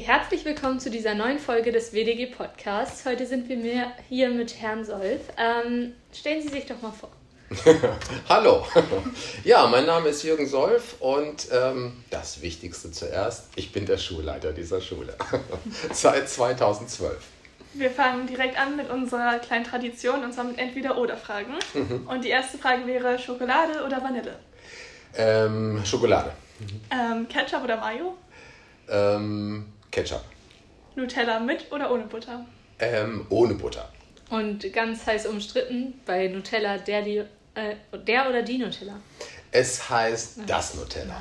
herzlich willkommen zu dieser neuen Folge des WDG Podcasts. Heute sind wir hier mit Herrn Solf. Stellen Sie sich doch mal vor. Hallo, ja, mein Name ist Jürgen Solf und das Wichtigste zuerst, ich bin der Schulleiter dieser Schule seit 2012. Wir fangen direkt an mit unserer kleinen Tradition, und zwar mit Entweder-Oder-Fragen. Und die erste Frage wäre Schokolade oder Vanille? Schokolade. Ketchup oder Mayo? Ketchup. Nutella mit oder ohne Butter? Ohne Butter. Und ganz heiß umstritten bei Nutella, der oder die Nutella? Es heißt das Nutella.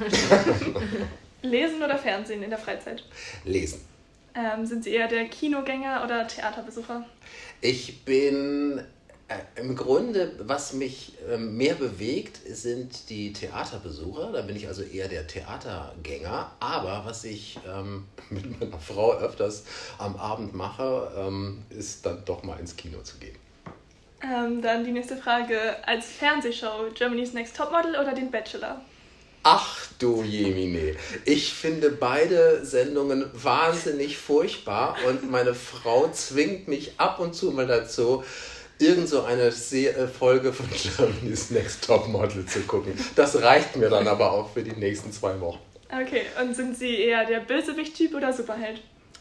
Lesen oder Fernsehen in der Freizeit? Lesen. Sind Sie eher der Kinogänger oder Theaterbesucher? Ich bin im Grunde, was mich mehr bewegt, sind die Theaterbesucher. Da bin ich also eher der Theatergänger. Aber was ich mit meiner Frau öfters am Abend mache, ist dann doch mal ins Kino zu gehen. Dann die nächste Frage. Als Fernsehshow Germany's Next Topmodel oder den Bachelor? Ach du Jemine, ich finde beide Sendungen wahnsinnig furchtbar und meine Frau zwingt mich ab und zu mal dazu, irgend so eine Folge von Germany's Next Topmodel zu gucken. Das reicht mir dann aber auch für die nächsten 2 Wochen. Okay, und sind Sie eher der Bösewicht-Typ oder Superheld?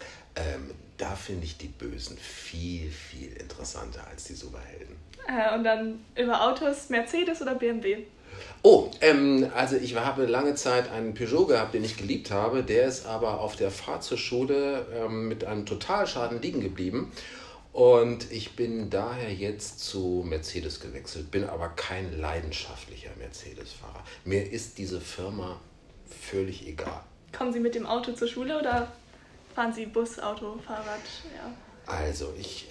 Da finde ich die Bösen viel, viel interessanter als die Superhelden. Und dann über Autos, Mercedes oder BMW? Oh, also ich habe lange Zeit einen Peugeot gehabt, den ich geliebt habe. Der ist aber auf der Fahrt zur Schule mit einem Totalschaden liegen geblieben. Und ich bin daher jetzt zu Mercedes gewechselt, bin aber kein leidenschaftlicher Mercedes-Fahrer. Mir ist diese Firma völlig egal. Kommen Sie mit dem Auto zur Schule oder fahren Sie Bus, Auto, Fahrrad? Ja. Also ich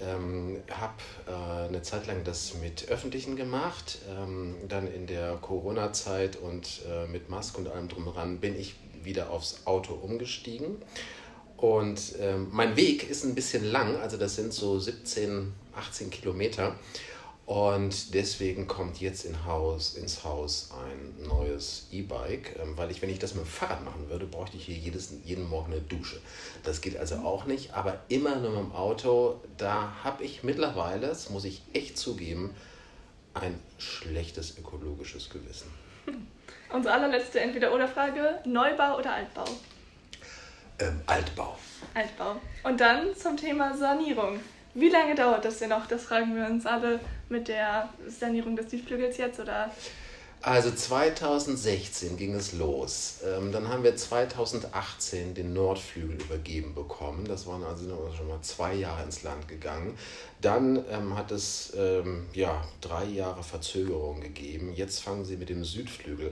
habe eine Zeit lang das mit Öffentlichen gemacht, dann in der Corona-Zeit und mit Maske und allem drum heran bin ich wieder aufs Auto umgestiegen. Und mein Weg ist ein bisschen lang, also das sind so 17, 18 Kilometer. Und deswegen kommt jetzt ins Haus ein neues E-Bike, weil wenn ich das mit dem Fahrrad machen würde, bräuchte ich hier jeden Morgen eine Dusche. Das geht also auch nicht, aber immer nur mit dem Auto, da habe ich mittlerweile, das muss ich echt zugeben, ein schlechtes ökologisches Gewissen. Unsere allerletzte Entweder-Oder-Frage, Neubau oder Altbau? Altbau. Altbau. Und dann zum Thema Sanierung. Wie lange dauert das denn noch? Das fragen wir uns alle mit der Sanierung des Südflügels jetzt, oder? Also 2016 ging es los. Dann haben wir 2018 den Nordflügel übergeben bekommen. Das waren also schon mal 2 Jahre ins Land gegangen. Dann hat es 3 Jahre Verzögerung gegeben. Jetzt fangen sie mit dem Südflügel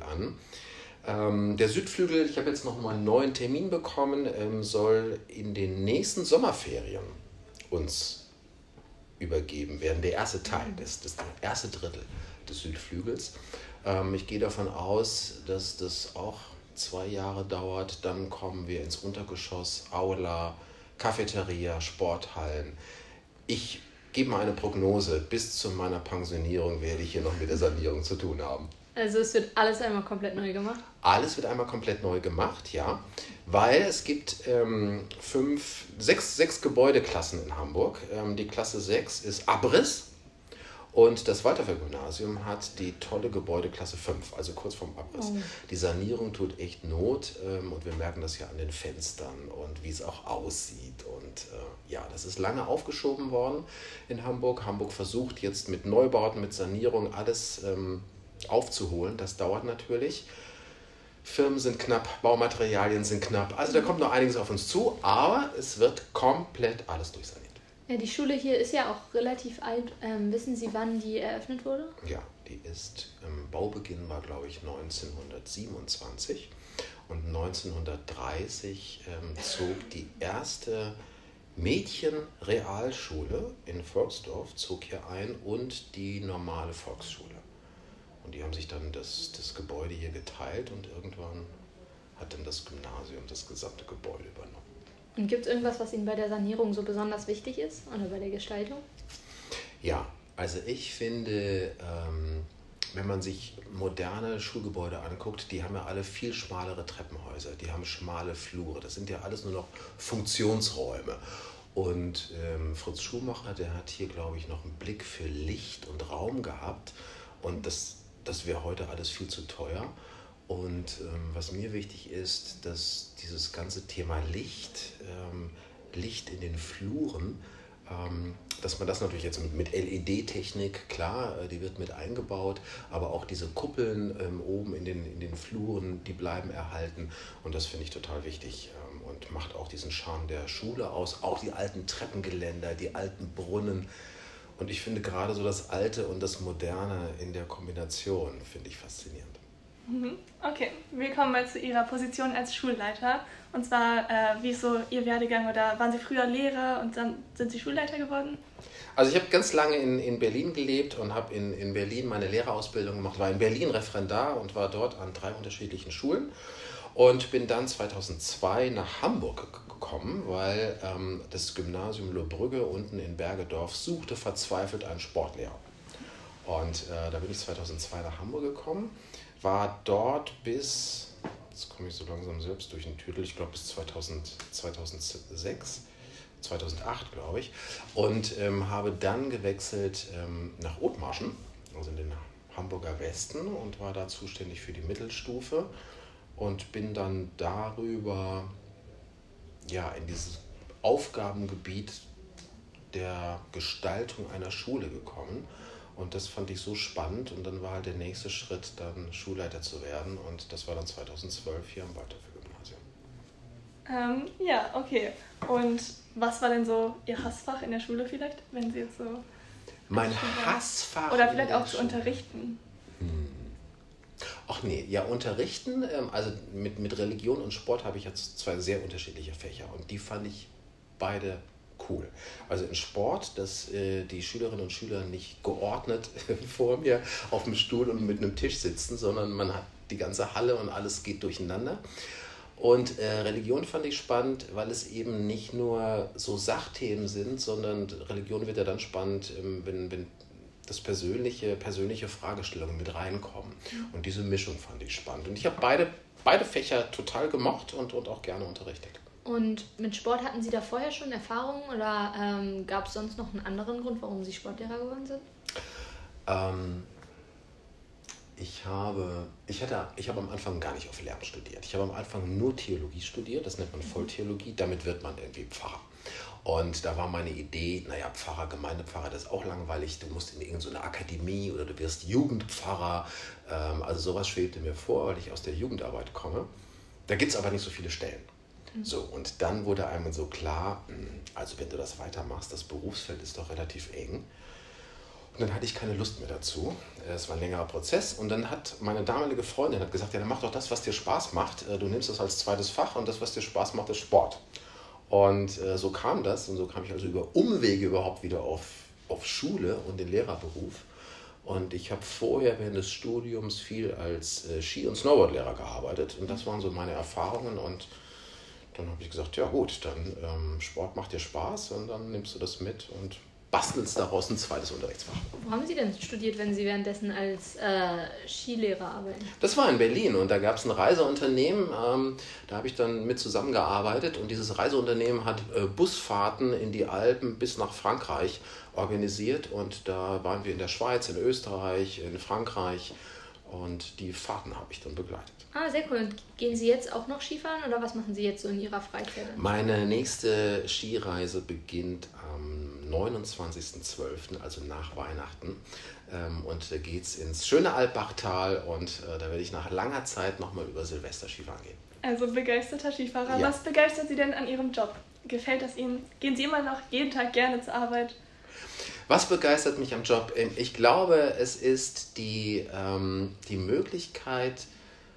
an. Der Südflügel, ich habe jetzt noch mal einen neuen Termin bekommen, soll in den nächsten Sommerferien uns übergeben werden. Der erste Teil, das erste Drittel des Südflügels. Ich gehe davon aus, dass das auch 2 Jahre dauert. Dann kommen wir ins Untergeschoss, Aula, Cafeteria, Sporthallen. Ich gebe mal eine Prognose. Bis zu meiner Pensionierung werde ich hier noch mit der Sanierung zu tun haben. Also es wird alles einmal komplett neu gemacht? Alles wird einmal komplett neu gemacht, ja. Weil es gibt 6 Gebäudeklassen in Hamburg. Die Klasse 6 ist Abriss und das Walterfeld-Gymnasium hat die tolle Gebäudeklasse 5, also kurz vorm Abriss. Oh. Die Sanierung tut echt Not und wir merken das ja an den Fenstern und wie es auch aussieht. Und das ist lange aufgeschoben worden in Hamburg. Hamburg versucht jetzt mit Neubauten, mit Sanierung alles aufzuholen. Das dauert natürlich. Firmen sind knapp, Baumaterialien sind knapp. Also da kommt noch einiges auf uns zu, aber es wird komplett alles durchsaniert. Ja, die Schule hier ist ja auch relativ alt. Wissen Sie, wann die eröffnet wurde? Ja, die ist, Baubeginn war glaube ich 1927 und 1930 zog die erste Mädchenrealschule in Volksdorf zog hier ein und die normale Volksschule. Und die haben sich dann das Gebäude hier geteilt und irgendwann hat dann das Gymnasium das gesamte Gebäude übernommen. Und gibt es irgendwas, was Ihnen bei der Sanierung so besonders wichtig ist oder bei der Gestaltung? Ja, also ich finde wenn man sich moderne Schulgebäude anguckt, die haben ja alle viel schmalere Treppenhäuser, die haben schmale Flure. Das sind ja alles nur noch Funktionsräume. Und Fritz Schumacher, der hat hier, glaube ich, noch einen Blick für Licht und Raum gehabt. Und das wäre heute alles viel zu teuer. Und was mir wichtig ist, dass dieses ganze Thema Licht, Licht in den Fluren, dass man das natürlich jetzt mit LED-Technik, klar, die wird mit eingebaut, aber auch diese Kuppeln oben in den Fluren, die bleiben erhalten und das finde ich total wichtig und macht auch diesen Charme der Schule aus, auch die alten Treppengeländer, die alten Brunnen und ich finde gerade so das Alte und das Moderne in der Kombination finde ich faszinierend. Okay, wir kommen mal zu Ihrer Position als Schulleiter. Und zwar, wie ist so Ihr Werdegang oder waren Sie früher Lehrer und dann sind Sie Schulleiter geworden? Also ich habe ganz lange in Berlin gelebt und habe in Berlin meine Lehrerausbildung gemacht, war in Berlin Referendar und war dort an 3 unterschiedlichen Schulen und bin dann 2002 nach Hamburg gekommen, weil das Gymnasium Lohbrügge unten in Bergedorf suchte verzweifelt einen Sportlehrer. Und da bin ich 2002 nach Hamburg gekommen, war dort bis, jetzt komme ich so langsam selbst durch den Titel, ich glaube bis 2006, 2008 glaube ich, und habe dann gewechselt nach Othmarschen, also in den Hamburger Westen und war da zuständig für die Mittelstufe und bin dann darüber in dieses Aufgabengebiet der Gestaltung einer Schule gekommen. Und das fand ich so spannend und dann war halt der nächste Schritt, dann Schulleiter zu werden und das war dann 2012 hier am Waldhöfe-Gymnasium. Okay. Und was war denn so Ihr Hassfach in der Schule vielleicht, wenn Sie jetzt so... Mein Hassfach? Oder vielleicht auch zu unterrichten? Ach nee, ja unterrichten, also mit Religion und Sport habe ich jetzt 2 sehr unterschiedliche Fächer und die fand ich beide cool. Also in Sport, dass die Schülerinnen und Schüler nicht geordnet vor mir auf dem Stuhl und mit einem Tisch sitzen, sondern man hat die ganze Halle und alles geht durcheinander. Und Religion fand ich spannend, weil es eben nicht nur so Sachthemen sind, sondern Religion wird ja dann spannend, wenn das persönliche Fragestellungen mit reinkommen. Und diese Mischung fand ich spannend. Und ich habe beide Fächer total gemocht und auch gerne unterrichtet. Und mit Sport hatten Sie da vorher schon Erfahrungen oder gab es sonst noch einen anderen Grund, warum Sie Sportlehrer geworden sind? Ich habe am Anfang gar nicht auf Lehramt studiert. Ich habe am Anfang nur Theologie studiert, das nennt man Volltheologie, damit wird man irgendwie Pfarrer. Und da war meine Idee, Pfarrer, Gemeindepfarrer, das ist auch langweilig, du musst in irgendeine Akademie oder du wirst Jugendpfarrer. Also sowas schwebte mir vor, weil ich aus der Jugendarbeit komme. Da gibt es aber nicht so viele Stellen. So, und dann wurde einem so klar, also wenn du das weitermachst, das Berufsfeld ist doch relativ eng. Und dann hatte ich keine Lust mehr dazu. Es war ein längerer Prozess. Und dann hat meine damalige Freundin gesagt, dann mach doch das, was dir Spaß macht. Du nimmst das als zweites Fach und das, was dir Spaß macht, ist Sport. Und so kam das. Und so kam ich also über Umwege überhaupt wieder auf Schule und den Lehrerberuf. Und ich habe vorher während des Studiums viel als Ski- und Snowboardlehrer gearbeitet. Und das waren so meine Erfahrungen. Und dann habe ich gesagt, ja gut, dann Sport macht dir Spaß und dann nimmst du das mit und bastelst daraus ein zweites Unterrichtsfach. Wo haben Sie denn studiert, wenn Sie währenddessen als Skilehrer arbeiten? Das war in Berlin und da gab es ein Reiseunternehmen, da habe ich dann mit zusammengearbeitet und dieses Reiseunternehmen hat Busfahrten in die Alpen bis nach Frankreich organisiert und da waren wir in der Schweiz, in Österreich, in Frankreich und die Fahrten habe ich dann begleitet. Ah, sehr cool. Und gehen Sie jetzt auch noch Skifahren oder was machen Sie jetzt so in Ihrer Freizeit? Meine nächste Skireise beginnt am 29.12., also nach Weihnachten. Und da geht es ins schöne Alpbachtal und da werde ich nach langer Zeit nochmal über Silvester Skifahren gehen. Also begeisterter Skifahrer. Ja. Was begeistert Sie denn an Ihrem Job? Gefällt das Ihnen? Gehen Sie immer noch jeden Tag gerne zur Arbeit? Was begeistert mich am Job? Ich glaube, es ist die Möglichkeit,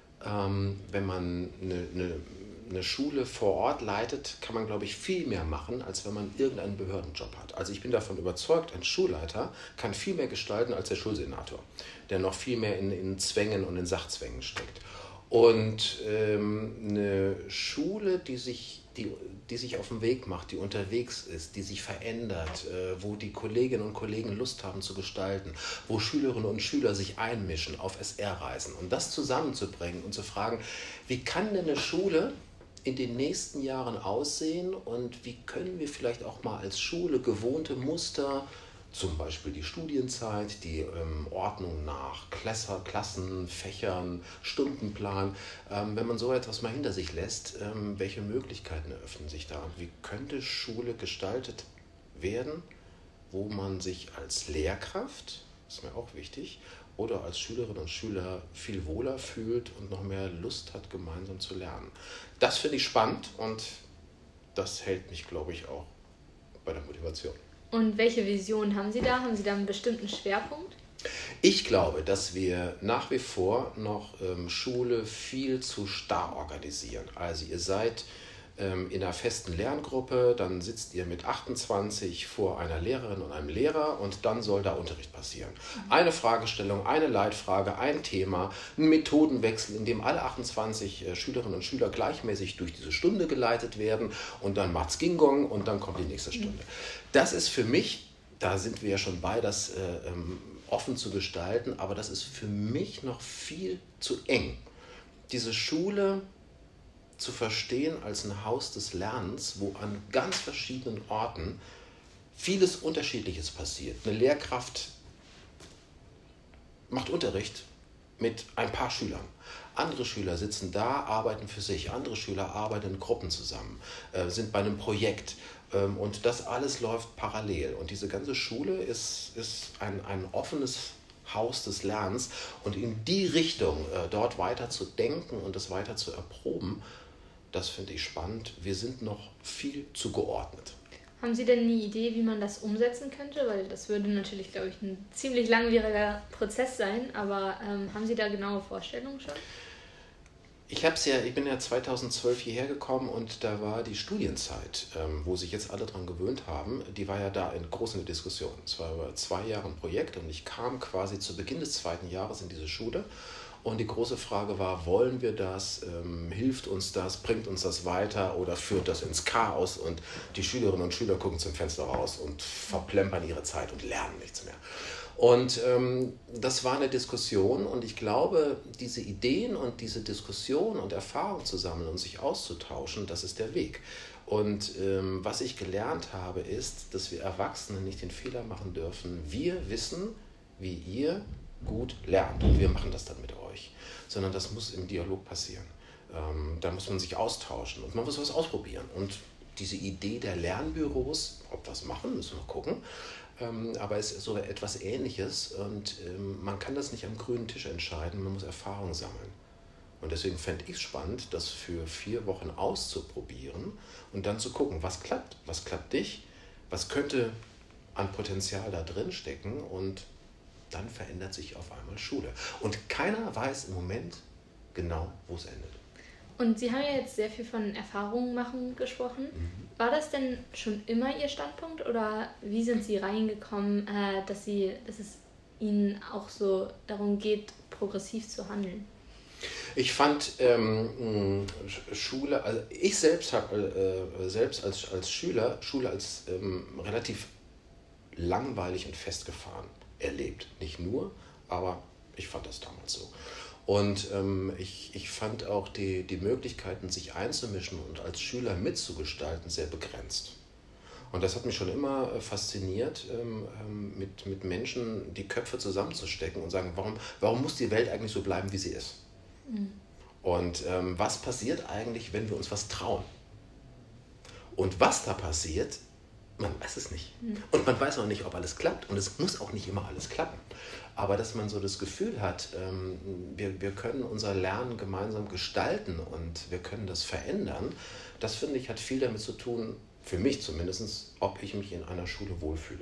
wenn man eine Schule vor Ort leitet, kann man, glaube ich, viel mehr machen, als wenn man irgendeinen Behördenjob hat. Also ich bin davon überzeugt, ein Schulleiter kann viel mehr gestalten als der Schulsenator, der noch viel mehr in Zwängen und in Sachzwängen steckt. Und eine Schule, die die sich auf den Weg macht, die unterwegs ist, die sich verändert, wo die Kolleginnen und Kollegen Lust haben zu gestalten, wo Schülerinnen und Schüler sich einmischen auf SR-Reisen. Und das zusammenzubringen und zu fragen, wie kann denn eine Schule in den nächsten Jahren aussehen und wie können wir vielleicht auch mal als Schule gewohnte Muster, zum Beispiel die Studienzeit, die Ordnung nach Klassen, Fächern, Stundenplan. Wenn man so etwas mal hinter sich lässt, welche Möglichkeiten eröffnen sich da? Und wie könnte Schule gestaltet werden, wo man sich als Lehrkraft, das ist mir auch wichtig, oder als Schülerinnen und Schüler viel wohler fühlt und noch mehr Lust hat, gemeinsam zu lernen. Das finde ich spannend und das hält mich, glaube ich, auch bei der Motivation. Und welche Vision haben Sie da? Haben Sie da einen bestimmten Schwerpunkt? Ich glaube, dass wir nach wie vor noch Schule viel zu starr organisieren. Also ihr seid in einer festen Lerngruppe, dann sitzt ihr mit 28 vor einer Lehrerin und einem Lehrer und dann soll da Unterricht passieren. Eine Fragestellung, eine Leitfrage, ein Thema, ein Methodenwechsel, in dem alle 28 Schülerinnen und Schüler gleichmäßig durch diese Stunde geleitet werden und dann macht's Ging-Gong und dann kommt die nächste Stunde. Das ist für mich, da sind wir ja schon bei, das offen zu gestalten, aber das ist für mich noch viel zu eng. Diese Schule zu verstehen als ein Haus des Lernens, wo an ganz verschiedenen Orten vieles Unterschiedliches passiert. Eine Lehrkraft macht Unterricht mit ein paar Schülern. Andere Schüler sitzen da, arbeiten für sich. Andere Schüler arbeiten in Gruppen zusammen, sind bei einem Projekt. Und das alles läuft parallel. Und diese ganze Schule ist ein offenes Haus des Lernens. Und in die Richtung, dort weiter zu denken und es weiter zu erproben, das finde ich spannend. Wir sind noch viel zu geordnet. Haben Sie denn eine Idee, wie man das umsetzen könnte? Weil das würde natürlich, glaube ich, ein ziemlich langwieriger Prozess sein. Aber haben Sie da genaue Vorstellungen schon? Ich bin ja 2012 hierher gekommen und da war die Studienzeit, wo sich jetzt alle dran gewöhnt haben, die war ja da groß in der Diskussion. Es war über 2 Jahre ein Projekt und ich kam quasi zu Beginn des 2. Jahres in diese Schule. Und die große Frage war, wollen wir das, hilft uns das, bringt uns das weiter oder führt das ins Chaos und die Schülerinnen und Schüler gucken zum Fenster raus und verplempern ihre Zeit und lernen nichts mehr. Und das war eine Diskussion und ich glaube, diese Ideen und diese Diskussion und Erfahrung zu sammeln und sich auszutauschen, das ist der Weg. Und was ich gelernt habe, ist, dass wir Erwachsene nicht den Fehler machen dürfen, wir wissen, wie ihr gut lernt und wir machen das dann mit euch, sondern das muss im Dialog passieren. Da muss man sich austauschen und man muss was ausprobieren. Und diese Idee der Lernbüros, ob wir das machen, müssen wir gucken, aber es ist so etwas Ähnliches und man kann das nicht am grünen Tisch entscheiden, man muss Erfahrung sammeln. Und deswegen fände ich es spannend, das für 4 Wochen auszuprobieren und dann zu gucken, was klappt nicht, was könnte an Potenzial da drin stecken und dann verändert sich auf einmal Schule. Und keiner weiß im Moment genau, wo es endet. Und Sie haben ja jetzt sehr viel von Erfahrungen machen gesprochen. War das denn schon immer Ihr Standpunkt oder wie sind Sie reingekommen, dass es Ihnen auch so darum geht, progressiv zu handeln? Ich fand Schule, also ich selbst habe selbst als Schüler Schule als relativ langweilig und festgefahren erlebt. Nicht nur, aber ich fand das damals so. Und ich fand auch die Möglichkeiten, sich einzumischen und als Schüler mitzugestalten, sehr begrenzt. Und das hat mich schon immer fasziniert, mit Menschen die Köpfe zusammenzustecken und sagen, warum muss die Welt eigentlich so bleiben, wie sie ist? Mhm. Und was passiert eigentlich, wenn wir uns was trauen? Und was da passiert, man weiß es nicht. Und man weiß auch nicht, ob alles klappt. Und es muss auch nicht immer alles klappen. Aber dass man so das Gefühl hat, wir können unser Lernen gemeinsam gestalten und wir können das verändern, das finde ich, hat viel damit zu tun, für mich zumindest, ob ich mich in einer Schule wohlfühle.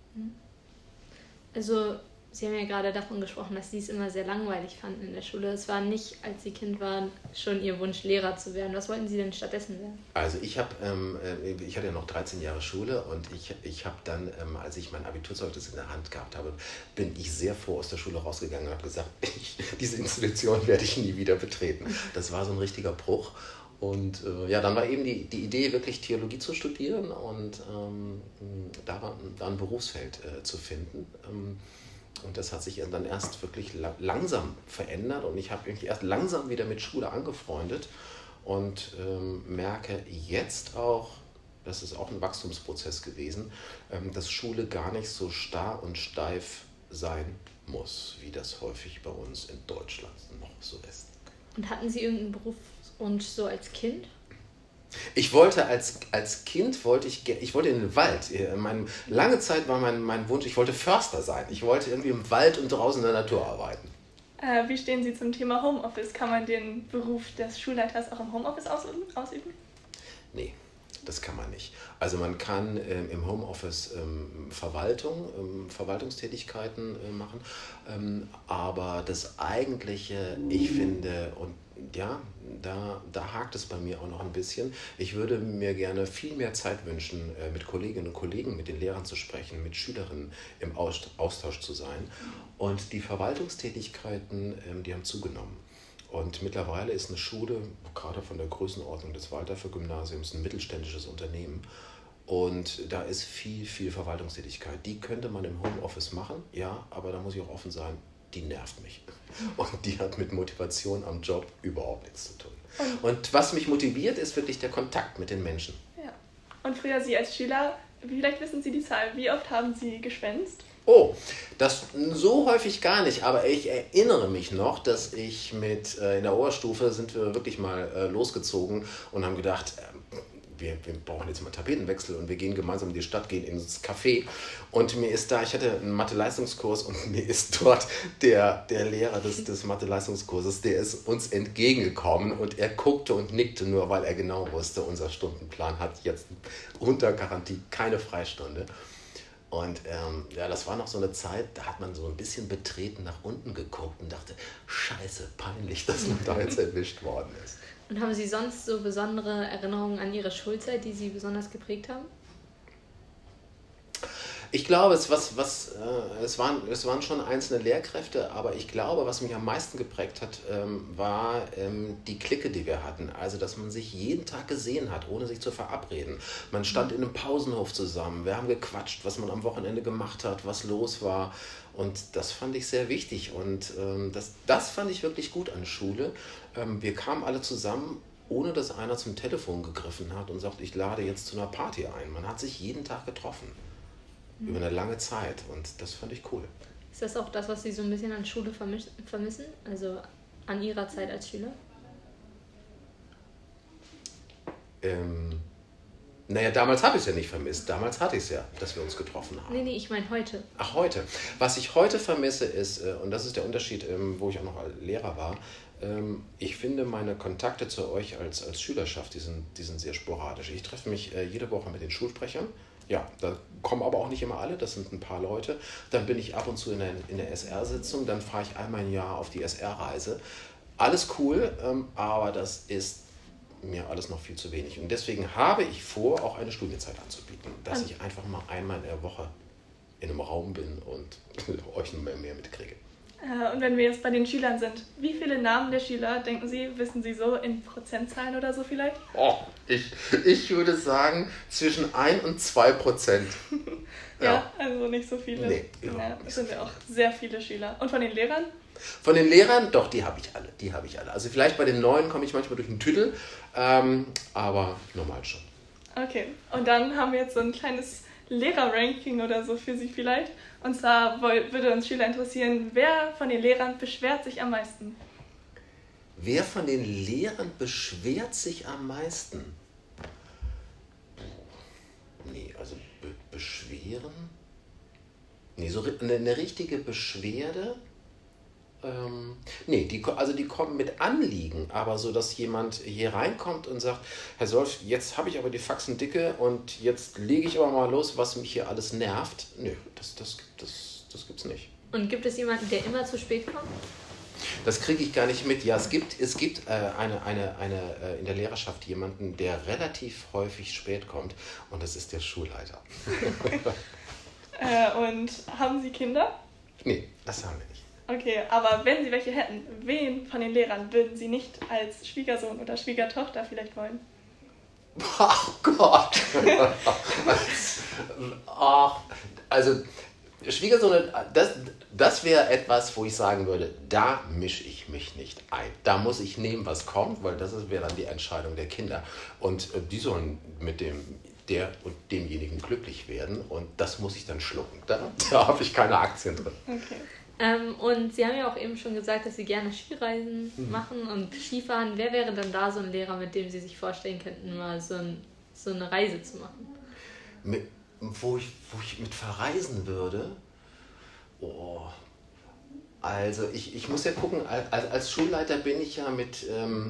Also Sie haben ja gerade davon gesprochen, dass Sie es immer sehr langweilig fanden in der Schule. Es war nicht, als Sie Kind waren, schon Ihr Wunsch, Lehrer zu werden. Was wollten Sie denn stattdessen werden? Also ich hatte ja noch 13 Jahre Schule und ich habe dann, als ich mein Abiturzeugnis in der Hand gehabt habe, bin ich sehr froh aus der Schule rausgegangen und habe gesagt, diese Institution werde ich nie wieder betreten. Das war so ein richtiger Bruch. Und dann war eben die Idee, wirklich Theologie zu studieren und da ein Berufsfeld zu finden. Und das hat sich dann erst wirklich langsam verändert und ich habe mich erst langsam wieder mit Schule angefreundet und merke jetzt auch, das ist auch ein Wachstumsprozess gewesen, dass Schule gar nicht so starr und steif sein muss, wie das häufig bei uns in Deutschland noch so ist. Und hatten Sie irgendeinen Berufswunsch so als Kind? Ich wollte als Kind, ich wollte in den Wald. Lange Zeit war mein Wunsch, ich wollte Förster sein. Ich wollte irgendwie im Wald und draußen in der Natur arbeiten. Wie stehen Sie zum Thema Homeoffice? Kann man den Beruf des Schulleiters auch im Homeoffice ausüben? Nee, das kann man nicht. Also man kann im Homeoffice Verwaltungstätigkeiten machen, aber das Eigentliche, ich finde, und ja, da hakt es bei mir auch noch ein bisschen. Ich würde mir gerne viel mehr Zeit wünschen, mit Kolleginnen und Kollegen, mit den Lehrern zu sprechen, mit Schülerinnen im Austausch zu sein. Und die Verwaltungstätigkeiten, die haben zugenommen. Und mittlerweile ist eine Schule, gerade von der Größenordnung des Waldorfer-Gymnasiums, ein mittelständisches Unternehmen. Und da ist viel Verwaltungstätigkeit. Die könnte man im Homeoffice machen, ja, aber da muss ich auch offen sein, die nervt mich. Und die hat mit Motivation am Job überhaupt nichts zu tun. Und was mich motiviert, ist wirklich der Kontakt mit den Menschen. Ja. Und früher Sie als Schüler, vielleicht wissen Sie die Zahl, wie oft haben Sie geschwänzt? Oh, das so häufig gar nicht, aber ich erinnere mich noch, dass ich in der Oberstufe sind wir wirklich mal losgezogen und haben gedacht, wir brauchen jetzt mal Tapetenwechsel und wir gehen gemeinsam in die Stadt, gehen ins Café und ich hatte einen Mathe-Leistungskurs und mir ist dort der Lehrer des Mathe-Leistungskurses, der ist uns entgegengekommen und er guckte und nickte nur, weil er genau wusste, unser Stundenplan hat jetzt unter Garantie keine Freistunde. Und das war noch so eine Zeit, da hat man so ein bisschen betreten nach unten geguckt und dachte, scheiße, peinlich, dass man da jetzt erwischt worden ist. Und haben Sie sonst so besondere Erinnerungen an Ihre Schulzeit, die Sie besonders geprägt haben? Ich glaube, es waren schon einzelne Lehrkräfte, aber ich glaube, was mich am meisten geprägt hat, war die Clique, die wir hatten. Also, dass man sich jeden Tag gesehen hat, ohne sich zu verabreden. Man stand in einem Pausenhof zusammen, wir haben gequatscht, was man am Wochenende gemacht hat, was los war. Und das fand ich sehr wichtig und das fand ich wirklich gut an Schule. Wir kamen alle zusammen, ohne dass einer zum Telefon gegriffen hat und sagt, ich lade jetzt zu einer Party ein. Man hat sich jeden Tag getroffen. Über eine lange Zeit und das fand ich cool. Ist das auch das, was Sie so ein bisschen an Schule vermissen? Also an Ihrer Zeit als Schüler? Damals habe ich es ja nicht vermisst. Damals hatte ich es ja, dass wir uns getroffen haben. Nee, ich meine heute. Ach, heute. Was ich heute vermisse ist, und das ist der Unterschied, wo ich auch noch Lehrer war, ich finde meine Kontakte zu euch als Schülerschaft, die sind sehr sporadisch. Ich treffe mich jede Woche mit den Schulsprechern. Ja, da kommen aber auch nicht immer alle, das sind ein paar Leute. Dann bin ich ab und zu in der SR-Sitzung, dann fahre ich einmal im Jahr auf die SR-Reise. Alles cool, aber das ist mir alles noch viel zu wenig. Und deswegen habe ich vor, auch eine Studienzeit anzubieten, dass ich einfach mal einmal in der Woche in einem Raum bin und euch noch mehr mitkriege. Und wenn wir jetzt bei den Schülern sind, wie viele Namen der Schüler, denken Sie, wissen Sie so in Prozentzahlen oder so vielleicht? Oh, ich würde sagen zwischen 1 und 2%. Ja, also nicht so viele. Nee, das sind ja auch sehr viele Schüler. Und von den Lehrern? Von den Lehrern, doch, die habe ich alle. Also vielleicht bei den Neuen komme ich manchmal durch den Tüdel, aber normal schon. Okay, und dann haben wir jetzt so ein kleines Lehrer-Ranking oder so für Sie vielleicht. Und zwar würde uns Schüler interessieren, wer von den Lehrern beschwert sich am meisten? Wer von den Lehrern beschwert sich am meisten? Nee, also beschweren? Nee, so eine richtige Beschwerde? Die kommen mit Anliegen, aber so, dass jemand hier reinkommt und sagt, Herr Solf, jetzt habe ich aber die Faxen dicke und jetzt lege ich aber mal los, was mich hier alles nervt. Nö, das gibt's nicht. Und gibt es jemanden, der immer zu spät kommt? Das kriege ich gar nicht mit. Ja, es gibt eine in der Lehrerschaft jemanden, der relativ häufig spät kommt und das ist der Schulleiter. Und haben Sie Kinder? Nee, das haben wir nicht. Okay, aber wenn Sie welche hätten, wen von den Lehrern würden Sie nicht als Schwiegersohn oder Schwiegertochter vielleicht wollen? Ach Gott! Also Schwiegersohn, das wäre etwas, wo ich sagen würde, da mische ich mich nicht ein. Da muss ich nehmen, was kommt, weil wäre dann die Entscheidung der Kinder. Und die sollen mit der und demjenigen glücklich werden und das muss ich dann schlucken. Da habe ich keine Aktien drin. Okay. Und Sie haben ja auch eben schon gesagt, dass Sie gerne Skireisen machen und Skifahren. Wer wäre denn da so ein Lehrer, mit dem Sie sich vorstellen könnten, mal so eine Reise zu machen? Wo ich mit verreisen würde? Oh. Also ich muss ja gucken, als Schulleiter bin ich ja mit...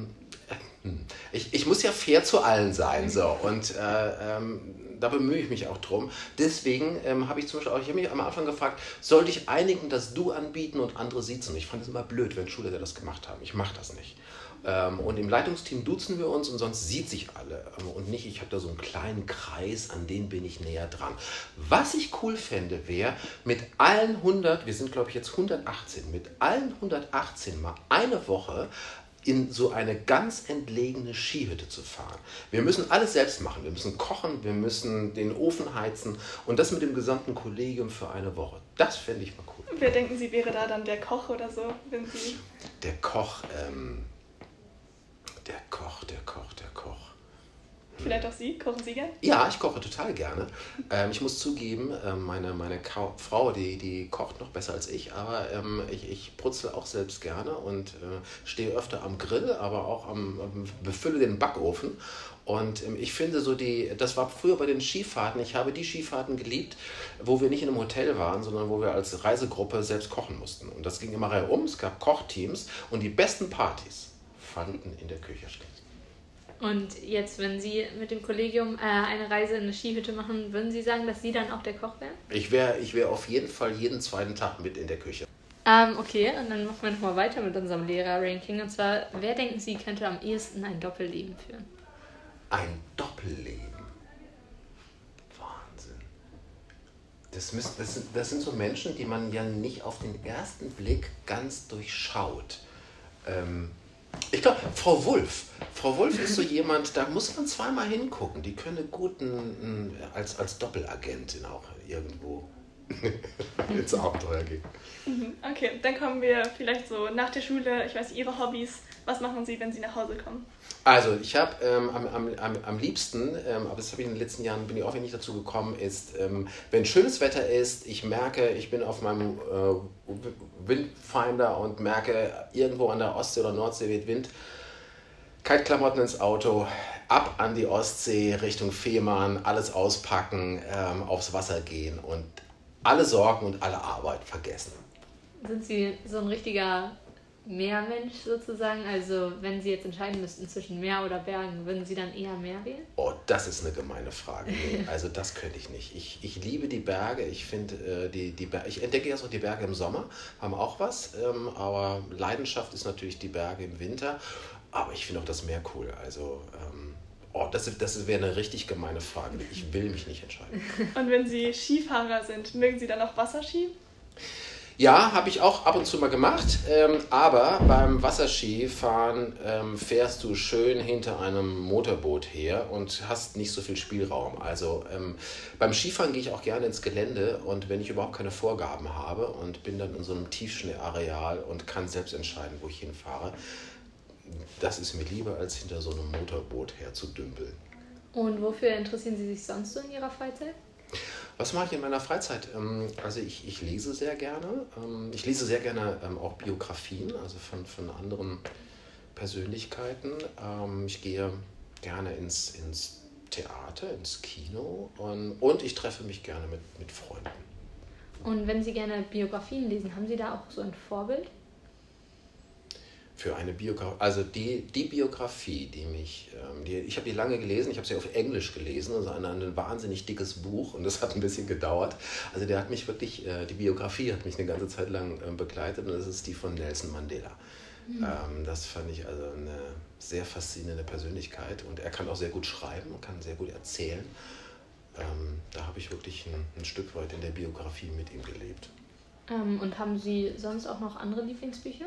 Ich muss ja fair zu allen sein, so, und da bemühe ich mich auch drum. Deswegen habe ich zum Beispiel ich habe mich am Anfang gefragt, sollte ich einigen das Du anbieten und andere siezen? Ich fand es immer blöd, wenn Schulleiter das gemacht haben. Ich mache das nicht. Und im Leitungsteam duzen wir uns und sonst sieht sich alle. Und nicht, ich habe da so einen kleinen Kreis, an den bin ich näher dran. Was ich cool fände, wäre, mit allen 100, wir sind glaube ich jetzt 118, mit allen 118 mal eine Woche in so eine ganz entlegene Skihütte zu fahren. Wir müssen alles selbst machen. Wir müssen kochen, wir müssen den Ofen heizen und das mit dem gesamten Kollegium für eine Woche. Das fände ich mal cool. Wer denken Sie, wäre da dann der Koch oder so? Wenn Sie Der Koch. Vielleicht auch Sie? Kochen Sie gern? Ja, ich koche total gerne. Ich muss zugeben, meine Frau, die kocht noch besser als ich, aber ich brutzel auch selbst gerne und stehe öfter am Grill, aber auch befülle den Backofen. Und ich finde das war früher bei den Skifahrten, ich habe die Skifahrten geliebt, wo wir nicht in einem Hotel waren, sondern wo wir als Reisegruppe selbst kochen mussten. Und das ging immer reihum, es gab Kochteams und die besten Partys fanden in der Küche statt. Und jetzt, wenn Sie mit dem Kollegium eine Reise in eine Skihütte machen, würden Sie sagen, dass Sie dann auch der Koch wären? Ich wär auf jeden Fall jeden zweiten Tag mit in der Küche. Okay, und dann machen wir nochmal weiter mit unserem Lehrer-Ranking. Und zwar, wer denken Sie, könnte am ehesten ein Doppelleben führen? Ein Doppelleben? Wahnsinn. Das sind so Menschen, die man ja nicht auf den ersten Blick ganz durchschaut. Ich glaube, Frau Wulff ist so jemand, da muss man zweimal hingucken. Die könnte gut als Doppelagentin auch irgendwo ins Abenteuer gehen. Okay, dann kommen wir vielleicht so nach der Schule, ich weiß, Ihre Hobbys. Was machen Sie, wenn Sie nach Hause kommen? Also ich habe am liebsten, aber das habe ich in den letzten Jahren, bin ich auch nicht dazu gekommen, ist, wenn schönes Wetter ist, ich merke, ich bin auf meinem Windfinder und merke, irgendwo an der Ostsee oder Nordsee weht Wind, Kaltklamotten ins Auto, ab an die Ostsee, Richtung Fehmarn, alles auspacken, aufs Wasser gehen und alle Sorgen und alle Arbeit vergessen. Sind Sie so ein richtiger Meermensch sozusagen? Also wenn Sie jetzt entscheiden müssten zwischen Meer oder Bergen, würden Sie dann eher Meer wählen? Oh, das ist eine gemeine Frage. Nee, also das könnte ich nicht. Ich liebe die Berge. Ich finde die Berge, ich entdecke erst auch die Berge im Sommer, haben auch was. Aber Leidenschaft ist natürlich die Berge im Winter. Aber ich finde auch das Meer cool. Also das wäre eine richtig gemeine Frage. Ich will mich nicht entscheiden. Und wenn Sie Skifahrer sind, mögen Sie dann auch Wasserski? Ja, habe ich auch ab und zu mal gemacht, aber beim Wasserskifahren fährst du schön hinter einem Motorboot her und hast nicht so viel Spielraum. Also beim Skifahren gehe ich auch gerne ins Gelände und wenn ich überhaupt keine Vorgaben habe und bin dann in so einem Tiefschneeareal und kann selbst entscheiden, wo ich hinfahre, das ist mir lieber, als hinter so einem Motorboot herzudümpeln. Und wofür interessieren Sie sich sonst so in Ihrer Freizeit? Was mache ich in meiner Freizeit? Also ich lese sehr gerne. Ich lese sehr gerne auch Biografien, also von anderen Persönlichkeiten. Ich gehe gerne ins Theater, ins Kino und ich treffe mich gerne mit Freunden. Und wenn Sie gerne Biografien lesen, haben Sie da auch so ein Vorbild? Für eine Biografie, also die Biografie, ich habe die lange gelesen, ich habe sie auf Englisch gelesen, also ein wahnsinnig dickes Buch und das hat ein bisschen gedauert. Also die Biografie hat mich eine ganze Zeit lang begleitet und das ist die von Nelson Mandela. Das fand ich also eine sehr faszinierende Persönlichkeit und er kann auch sehr gut schreiben und kann sehr gut erzählen. Da habe ich wirklich ein Stück weit in der Biografie mit ihm gelebt. Und haben Sie sonst auch noch andere Lieblingsbücher?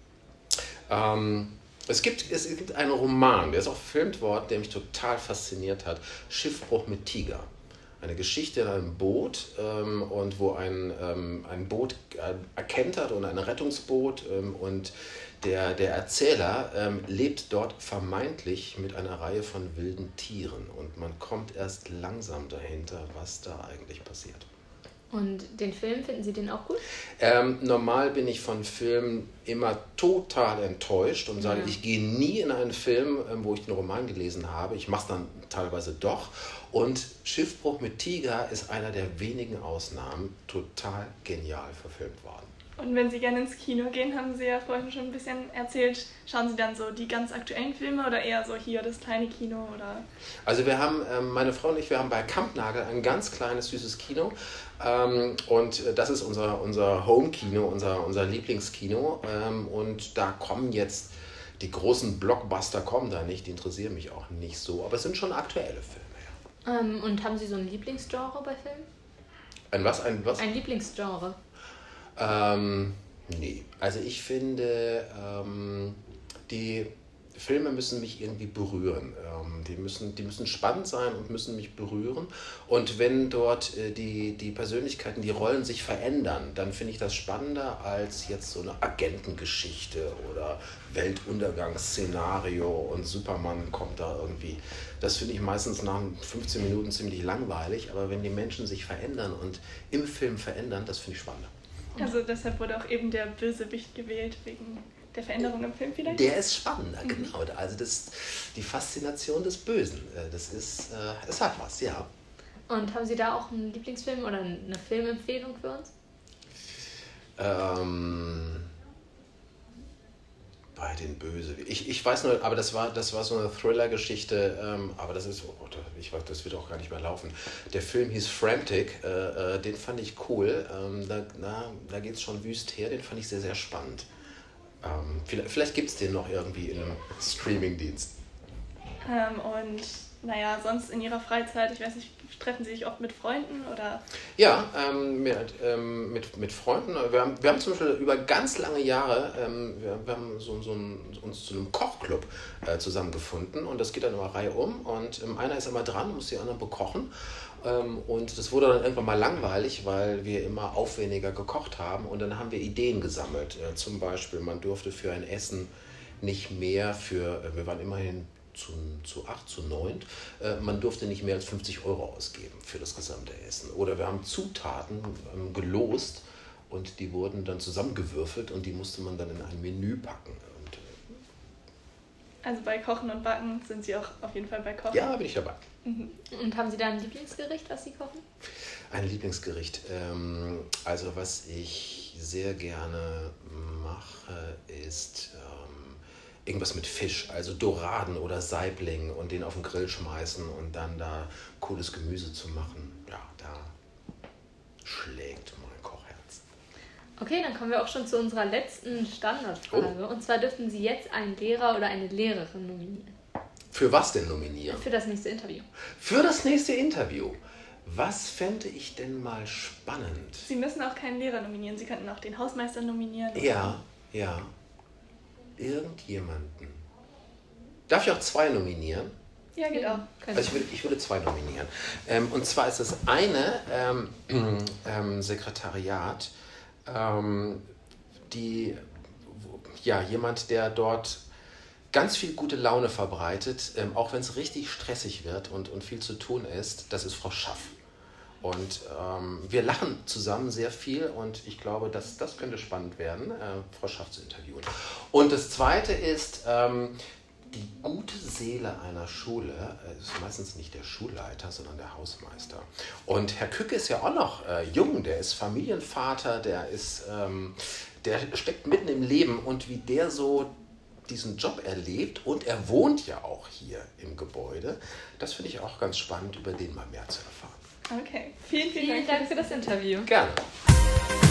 Es gibt einen Roman, der ist auch verfilmt worden, der mich total fasziniert hat. Schiffbruch mit Tiger. Eine Geschichte in einem Boot und wo ein Boot erkentert und ein Rettungsboot und der Erzähler lebt dort vermeintlich mit einer Reihe von wilden Tieren und man kommt erst langsam dahinter, was da eigentlich passiert. Und den Film, finden Sie den auch gut? Normal bin ich von Filmen immer total enttäuscht und sage, ich gehe nie in einen Film, wo ich den Roman gelesen habe. Ich mache es dann teilweise doch. Und Schiffbruch mit Tiger ist einer der wenigen Ausnahmen, total genial verfilmt worden. Und wenn Sie gerne ins Kino gehen, haben Sie ja vorhin schon ein bisschen erzählt, schauen Sie dann so die ganz aktuellen Filme oder eher so hier das kleine Kino? Oder? Also wir haben, meine Frau und ich, wir haben bei Kampnagel ein ganz kleines, süßes Kino und das ist unser Home-Kino, unser Lieblingskino und da kommen jetzt, die großen Blockbuster kommen da nicht, die interessieren mich auch nicht so, aber es sind schon aktuelle Filme. Ja. Und haben Sie so ein Lieblingsgenre bei Filmen? Ein was? Ein Lieblingsgenre. Nee, also ich finde, die Filme müssen mich irgendwie berühren. Die müssen spannend sein und müssen mich berühren. Und wenn dort die Persönlichkeiten, die Rollen sich verändern, dann finde ich das spannender als jetzt so eine Agentengeschichte oder Weltuntergangsszenario und Superman kommt da irgendwie. Das finde ich meistens nach 15 Minuten ziemlich langweilig, aber wenn die Menschen sich verändern und im Film verändern, das finde ich spannender. Also deshalb wurde auch eben der Bösewicht gewählt, wegen der Veränderung im Film vielleicht? Der ist spannender, genau. Also die Faszination des Bösen, es hat was, ja. Und haben Sie da auch einen Lieblingsfilm oder eine Filmempfehlung für uns? Bei den Bösewichten. Ich weiß nur, aber das war so eine Thriller-Geschichte, aber das ist, das wird auch gar nicht mehr laufen. Der Film hieß Frantic, den fand ich cool. Da geht es schon wüst her, den fand ich sehr, sehr spannend. Vielleicht gibt es den noch irgendwie in einem Streaming-Dienst. Und naja, sonst in Ihrer Freizeit, ich weiß nicht, treffen Sie sich oft mit Freunden oder? Ja, mit Freunden. Wir haben zum Beispiel über ganz lange Jahre, wir haben uns zu einem Kochclub zusammengefunden und das geht dann immer Reihe um und einer ist immer dran, muss die anderen bekochen. Und das wurde dann irgendwann mal langweilig, weil wir immer aufwendiger gekocht haben und dann haben wir Ideen gesammelt. Zum Beispiel, man durfte für ein Essen nicht mehr wir waren immerhin zu 8, zu 9, man durfte nicht mehr als 50 € ausgeben für das gesamte Essen. Oder wir haben Zutaten gelost und die wurden dann zusammengewürfelt und die musste man dann in ein Menü packen. Also bei Kochen und Backen sind Sie auch auf jeden Fall bei Kochen? Ja, bin ich dabei. Mhm. Und haben Sie da ein Lieblingsgericht, was Sie kochen? Ein Lieblingsgericht. Also was ich sehr gerne mache, ist irgendwas mit Fisch, also Doraden oder Saibling und den auf den Grill schmeißen und dann da cooles Gemüse zu machen. Ja, da schlägt mein Kochherz. Okay, dann kommen wir auch schon zu unserer letzten Standardfrage. Und zwar dürften Sie jetzt einen Lehrer oder eine Lehrerin nominieren. Für was denn nominieren? Für das nächste Interview. Für das nächste Interview. Was fände ich denn mal spannend? Sie müssen auch keinen Lehrer nominieren, Sie könnten auch den Hausmeister nominieren. Ja. Irgendjemanden. Darf ich auch 2 nominieren? Ja, geht auch. Also ich würde 2 nominieren. Und zwar ist das eine Sekretariat, jemand, der dort ganz viel gute Laune verbreitet, auch wenn es richtig stressig wird und viel zu tun ist, das ist Frau Schaff. Und wir lachen zusammen sehr viel und ich glaube, das könnte spannend werden, Frau Schaff zu interviewen. Und das Zweite ist, die gute Seele einer Schule ist meistens nicht der Schulleiter, sondern der Hausmeister. Und Herr Kücke ist ja auch noch jung, der ist Familienvater, der steckt mitten im Leben und wie der so diesen Job erlebt und er wohnt ja auch hier im Gebäude, das finde ich auch ganz spannend, über den mal mehr zu erfahren. Okay, vielen Dank für das Interview. Gerne.